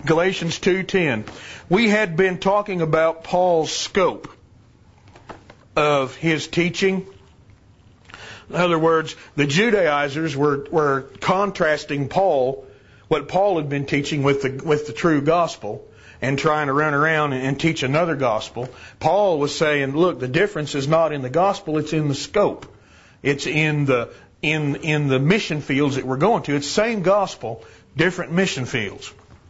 Galatians 2:10. We had been talking about Paul's scope of his teaching. In other words, the Judaizers were contrasting Paul, what Paul had been teaching with the true gospel, and trying to run around and teach another gospel. Paul was saying, look, the difference is not in the gospel, it's in the scope. It's in the mission fields that we're going to. It's the same gospel, different mission fields.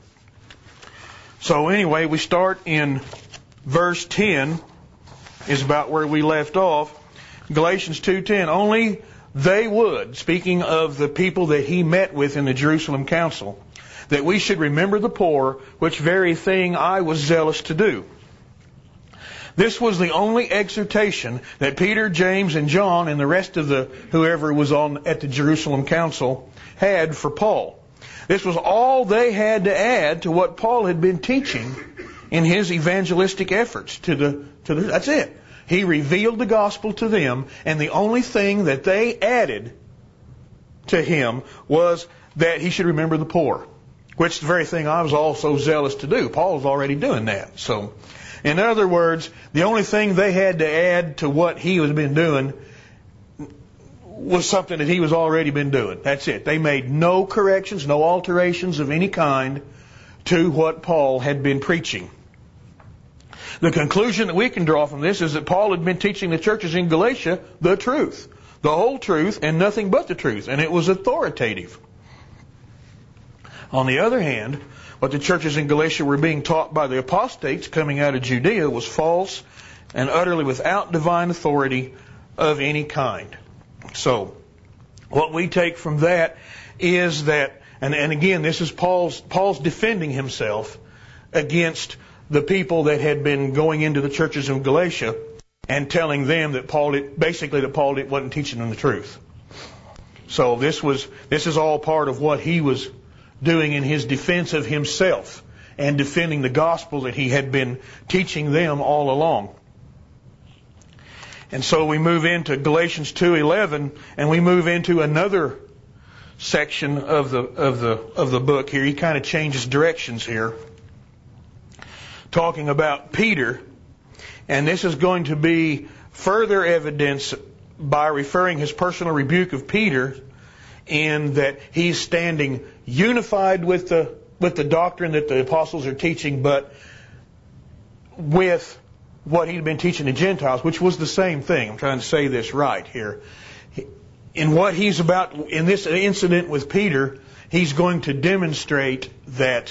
So anyway, we start in verse 10, is about where we left off. Galatians 2:10. Only they would, speaking of the people that he met with in the Jerusalem council, that we should remember the poor, which very thing I was zealous to do. This was the only exhortation that Peter, James, and John, and the rest of whoever was at the Jerusalem council had for Paul. This was all they had to add to what Paul had been teaching in his evangelistic efforts. That's it. He revealed the gospel to them, and the only thing that they added to him was that he should remember the poor, which is the very thing I was also zealous to do. Paul was already doing that. So, in other words, the only thing they had to add to what he had been doing was something that he was already been doing. That's it. They made no corrections, no alterations of any kind to what Paul had been preaching. The conclusion that we can draw from this is that Paul had been teaching the churches in Galatia the truth, the whole truth, and nothing but the truth, and it was authoritative. On the other hand, what the churches in Galatia were being taught by the apostates coming out of Judea was false and utterly without divine authority of any kind. So, what we take from that is that, and again, this is Paul's defending himself against the people that had been going into the churches of Galatia and telling them that Paul wasn't teaching them the truth. So this is all part of what he was doing in his defense of himself and defending the gospel that he had been teaching them all along. And so we move into Galatians 2:11, and we move into another section of the book here. He kind of changes directions here, talking about Peter, and this is going to be further evidence by referring his personal rebuke of Peter in that he's standing unified with the doctrine that the apostles are teaching, but with what he'd been teaching the Gentiles, which was the same thing. I'm trying to say this right here. In what he's about, in this incident with Peter, he's going to demonstrate that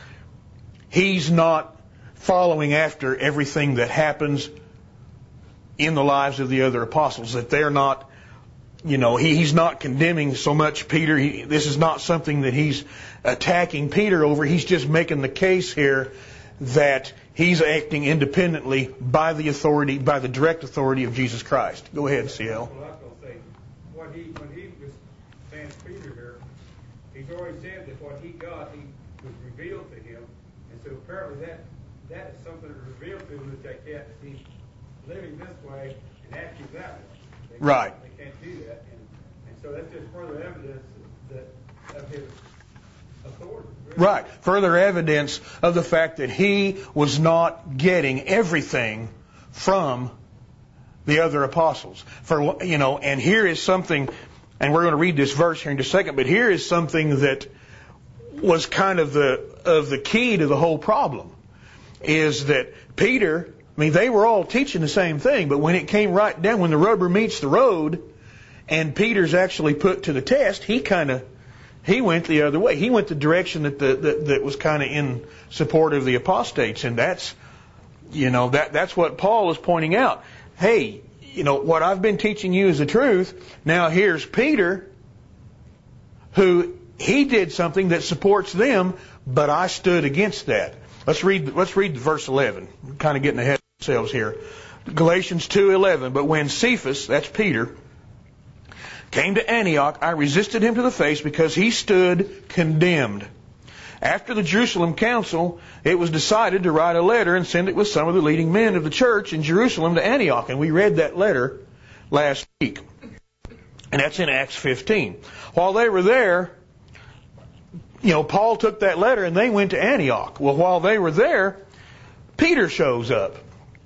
he's not following after everything that happens in the lives of the other apostles, that they're not, he's not condemning so much Peter. This is not something that he's attacking Peter over. He's just making the case here that he's acting independently by the direct authority of Jesus Christ. Go ahead, CL. Well, I was going to say, when he was saying to Peter here, he's already said that what he got, he was revealed to him, and so apparently that is something that was revealed to him that they can't see living this way and acting that way. Right. They can't do that, and so that's just further evidence of his authority. Really. Right. Further evidence of the fact that he was not getting everything from the other apostles. And here is something, and we're going to read this verse here in just a second, but here is something that was kind of the key to the whole problem, is that Peter, they were all teaching the same thing, but when it came right down, when the rubber meets the road, and Peter's actually put to the test, he went the other way. He went the direction that was kind of in support of the apostates, and that's what Paul is pointing out. Hey, what I've been teaching you is the truth. Now here's Peter, who he did something that supports them, but I stood against that. Let's read verse 11. We're kind of getting ahead of ourselves here. Galatians 2:11. But when Cephas, that's Peter, came to Antioch, I resisted him to the face because he stood condemned. After the Jerusalem council, it was decided to write a letter and send it with some of the leading men of the church in Jerusalem to Antioch. And we read that letter last week. And that's in Acts 15. While they were there, Paul took that letter and they went to Antioch. Well, while they were there, Peter shows up.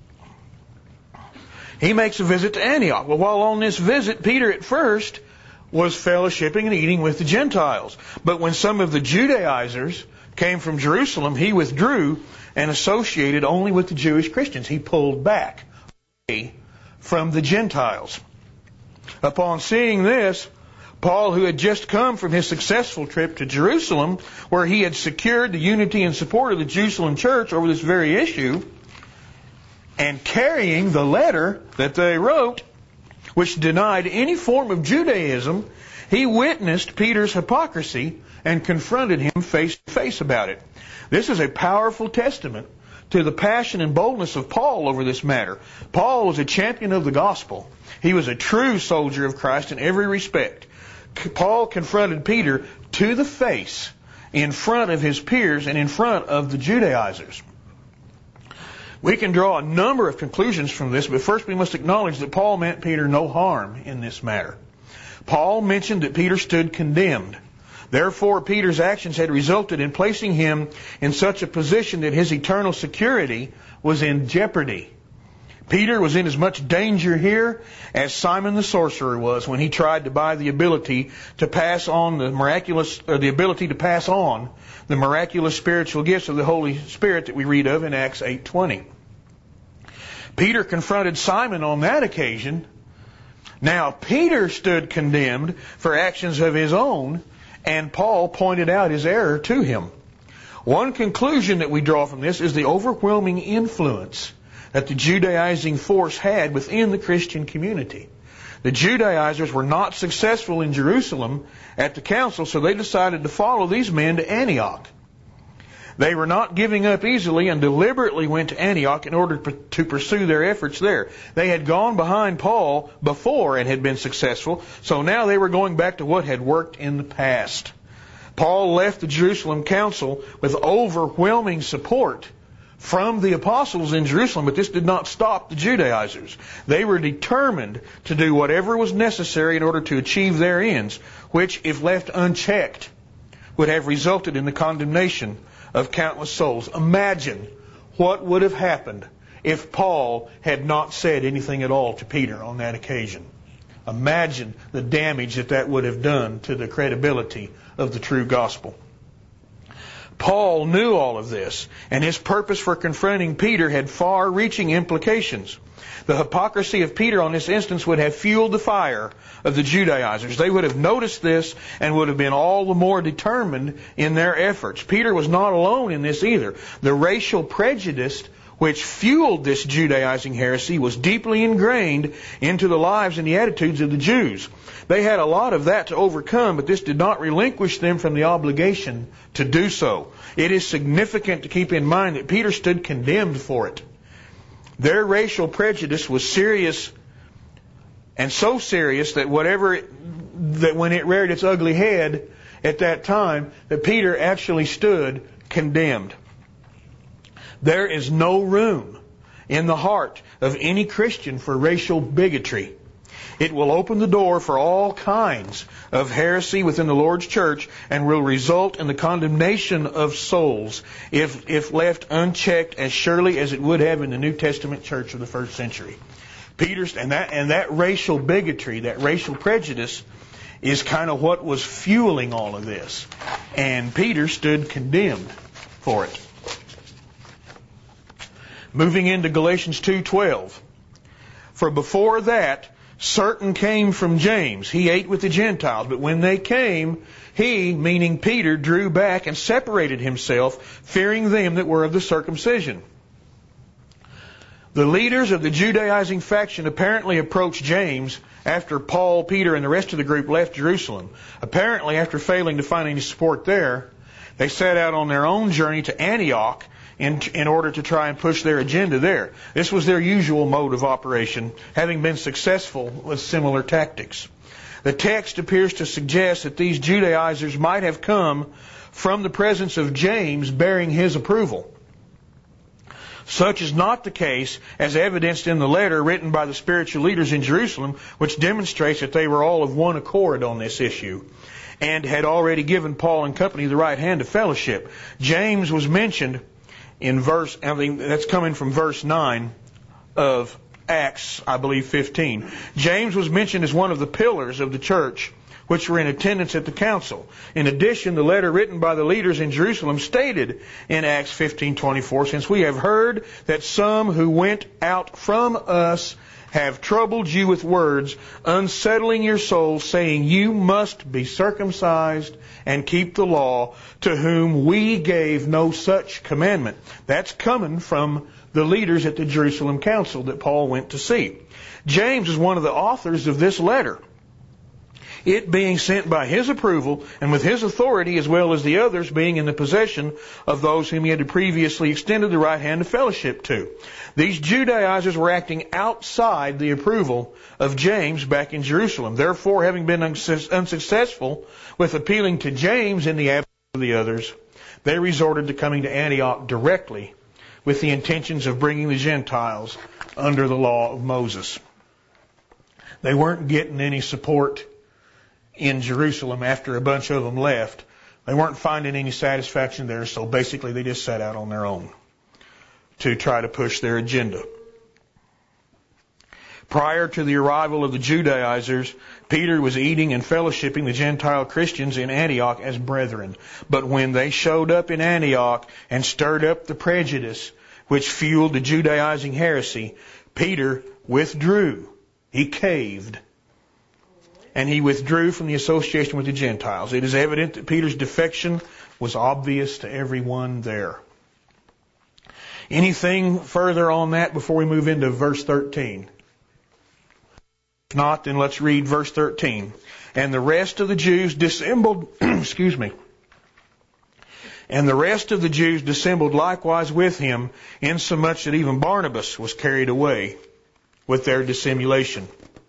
He makes a visit to Antioch. Well, while on this visit, Peter at first was fellowshipping and eating with the Gentiles. But when some of the Judaizers came from Jerusalem, he withdrew and associated only with the Jewish Christians. He pulled back away from the Gentiles. Upon seeing this, Paul, who had just come from his successful trip to Jerusalem, where he had secured the unity and support of the Jerusalem church over this very issue, and carrying the letter that they wrote, which denied any form of Judaism, he witnessed Peter's hypocrisy and confronted him face to face about it. This is a powerful testament to the passion and boldness of Paul over this matter. Paul was a champion of the gospel. He was a true soldier of Christ in every respect. Paul confronted Peter to the face in front of his peers and in front of the Judaizers. We can draw a number of conclusions from this, but first we must acknowledge that Paul meant Peter no harm in this matter. Paul mentioned that Peter stood condemned. Therefore, Peter's actions had resulted in placing him in such a position that his eternal security was in jeopardy. Peter was in as much danger here as Simon the sorcerer was when he tried to buy the ability to pass on the miraculous spiritual gifts of the Holy Spirit that we read of in Acts 8:20. Peter confronted Simon on that occasion. Now Peter stood condemned for actions of his own, and Paul pointed out his error to him. One conclusion that we draw from this is the overwhelming influence that the Judaizing force had within the Christian community. The Judaizers were not successful in Jerusalem at the council, so they decided to follow these men to Antioch. They were not giving up easily and deliberately went to Antioch in order to pursue their efforts there. They had gone behind Paul before and had been successful, so now they were going back to what had worked in the past. Paul left the Jerusalem council with overwhelming support from the apostles in Jerusalem, but this did not stop the Judaizers. They were determined to do whatever was necessary in order to achieve their ends, which, if left unchecked, would have resulted in the condemnation of countless souls. Imagine what would have happened if Paul had not said anything at all to Peter on that occasion. Imagine the damage that would have done to the credibility of the true gospel. Paul knew all of this, and his purpose for confronting Peter had far-reaching implications. The hypocrisy of Peter on this instance would have fueled the fire of the Judaizers. They would have noticed this and would have been all the more determined in their efforts. Peter was not alone in this either. The racial prejudice which fueled this Judaizing heresy was deeply ingrained into the lives and the attitudes of the Jews. They had a lot of that to overcome, but this did not relinquish them from the obligation to do so. It is significant to keep in mind that Peter stood condemned for it. Their racial prejudice was serious, and so serious that when it reared its ugly head at that time, that Peter actually stood condemned. There is no room in the heart of any Christian for racial bigotry. It will open the door for all kinds of heresy within the Lord's church and will result in the condemnation of souls if left unchecked, as surely as it would have in the New Testament church of the first century. That racial bigotry, that racial prejudice, is kind of what was fueling all of this. And Peter stood condemned for it. Moving into Galatians 2:12. For before that, certain came from James. He ate with the Gentiles, but when they came, he, meaning Peter, drew back and separated himself, fearing them that were of the circumcision. The leaders of the Judaizing faction apparently approached James after Paul, Peter, and the rest of the group left Jerusalem. Apparently, after failing to find any support there, they set out on their own journey to Antioch in order to try and push their agenda there. This was their usual mode of operation, having been successful with similar tactics. The text appears to suggest that these Judaizers might have come from the presence of James bearing his approval. Such is not the case, as evidenced in the letter written by the spiritual leaders in Jerusalem, which demonstrates that they were all of one accord on this issue. and had already given Paul and company the right hand of fellowship. James was mentioned in that's coming from verse 9 of Acts, I believe, 15. James was mentioned as one of the pillars of the church which were in attendance at the council. In addition, the letter written by the leaders in Jerusalem stated in Acts 15:24, since we have heard that some who went out from us have troubled you with words, unsettling your souls, saying you must be circumcised and keep the law, to whom we gave no such commandment. That's coming from the leaders at the Jerusalem council that Paul went to see. James is one of the authors of this letter, it being sent by his approval and with his authority, as well as the others being in the possession of those whom he had previously extended the right hand of fellowship to. These Judaizers were acting outside the approval of James back in Jerusalem. Therefore, having been unsuccessful with appealing to James in the absence of the others, they resorted to coming to Antioch directly with the intentions of bringing the Gentiles under the law of Moses. They weren't getting any support in Jerusalem after a bunch of them left. They weren't finding any satisfaction there, so basically they just set out on their own to try to push their agenda. Prior to the arrival of the Judaizers, Peter was eating and fellowshipping the Gentile Christians in Antioch as brethren. But when they showed up in Antioch and stirred up the prejudice which fueled the Judaizing heresy, Peter withdrew. He caved. And he withdrew from the association with the Gentiles. It is evident that Peter's defection was obvious to everyone there. Anything further on that before we move into verse 13? If not, then let's read verse 13. And the rest of the Jews dissembled, excuse me. And the rest of the Jews dissembled likewise with him, insomuch that even Barnabas was carried away with their dissimulation.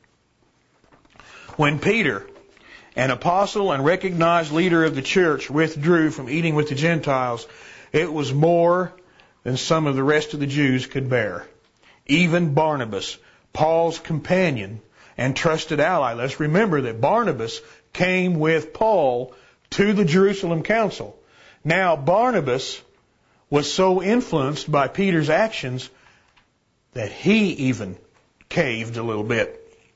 When Peter, an apostle and recognized leader of the church, withdrew from eating with the Gentiles, it was more than some of the rest of the Jews could bear. Even Barnabas, Paul's companion and trusted ally. Let's remember that Barnabas came with Paul to the Jerusalem council. Now, Barnabas was so influenced by Peter's actions that he even caved a little bit.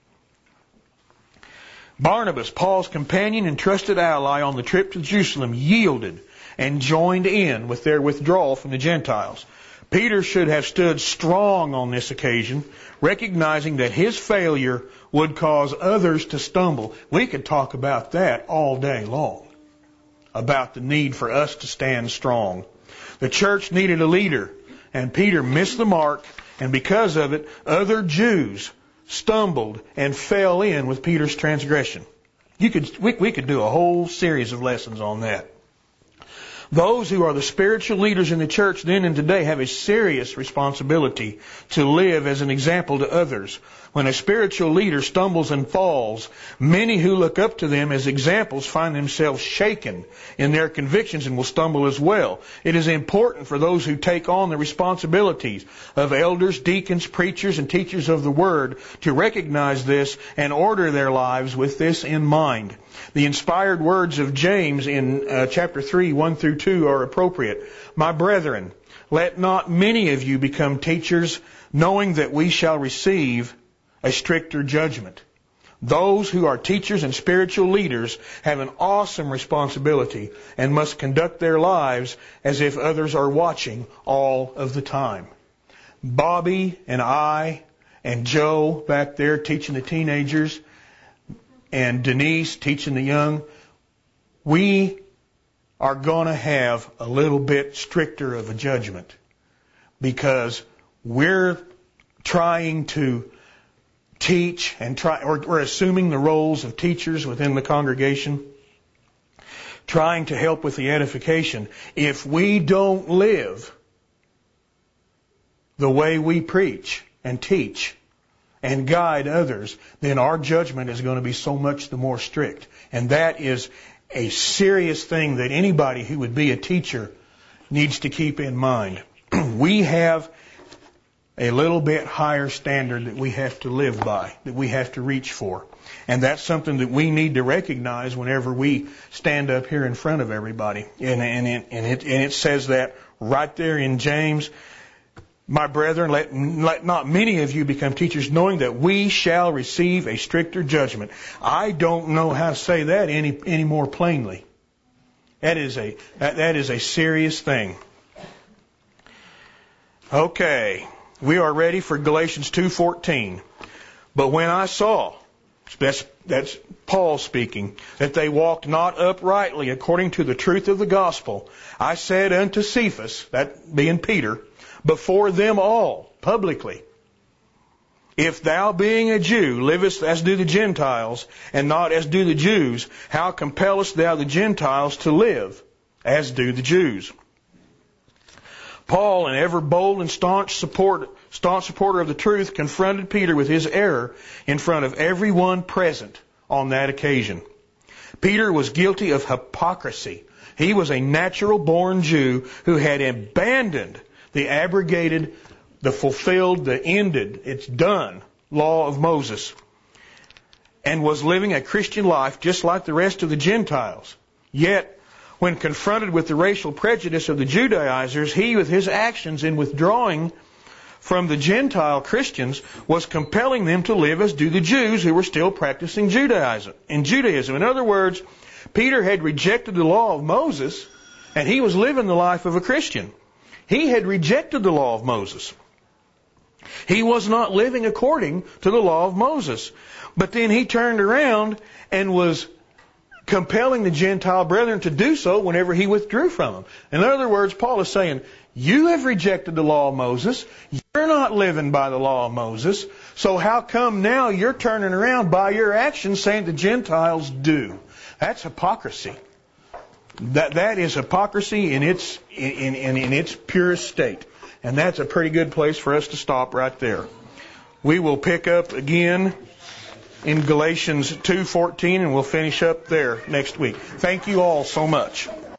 Barnabas, Paul's companion and trusted ally on the trip to Jerusalem, yielded and joined in with their withdrawal from the Gentiles. Peter should have stood strong on this occasion, recognizing that his failure would cause others to stumble. We could talk about that all day long, about the need for us to stand strong. The church needed a leader, and Peter missed the mark, and because of it, other Jews stumbled and fell in with Peter's transgression. We could do a whole series of lessons on that. Those who are the spiritual leaders in the church then and today have a serious responsibility to live as an example to others. When a spiritual leader stumbles and falls, many who look up to them as examples find themselves shaken in their convictions and will stumble as well. It is important for those who take on the responsibilities of elders, deacons, preachers, and teachers of the Word to recognize this and order their lives with this in mind. The inspired words of James in chapter 3, 1 through 2 are appropriate. My brethren, let not many of you become teachers, knowing that we shall receive a stricter judgment. Those who are teachers and spiritual leaders have an awesome responsibility and must conduct their lives as if others are watching all of the time. Bobby and I and Joe back there teaching the teenagers, and Denise teaching the young, we are going to have a little bit stricter of a judgment because we're trying to teach and we're assuming the roles of teachers within the congregation, trying to help with the edification. If we don't live the way we preach and teach and guide others, then our judgment is going to be so much the more strict. And that is a serious thing that anybody who would be a teacher needs to keep in mind. We have a little bit higher standard that we have to live by, that we have to reach for. And that's something that we need to recognize whenever we stand up here in front of everybody. And it says that right there in James. My brethren, let not many of you become teachers, knowing that we shall receive a stricter judgment. I don't know how to say that any more plainly. That is a serious thing. Okay, we are ready for Galatians 2:14. But when I saw, that's Paul speaking, that they walked not uprightly according to the truth of the gospel, I said unto Cephas, that being Peter, before them all, publicly, if thou being a Jew livest as do the Gentiles, and not as do the Jews, how compellest thou the Gentiles to live as do the Jews? Paul, an ever bold and staunch supporter of the truth, confronted Peter with his error in front of everyone present on that occasion. Peter was guilty of hypocrisy. He was a natural-born Jew who had abandoned the abrogated, the fulfilled, the ended, it's done law of Moses, and was living a Christian life just like the rest of the Gentiles. Yet, when confronted with the racial prejudice of the Judaizers, he, with his actions in withdrawing from the Gentile Christians, was compelling them to live as do the Jews who were still practicing Judaism. In other words, Peter had rejected the law of Moses, and he was living the life of a Christian. He had rejected the law of Moses. He was not living according to the law of Moses. But then he turned around and was compelling the Gentile brethren to do so whenever he withdrew from them. In other words, Paul is saying, you have rejected the law of Moses. You're not living by the law of Moses. So how come now you're turning around by your actions saying the Gentiles do? That's hypocrisy. That is hypocrisy in its purest state. And that's a pretty good place for us to stop right there. We will pick up again in Galatians 2:14, and we'll finish up there next week. Thank you all so much.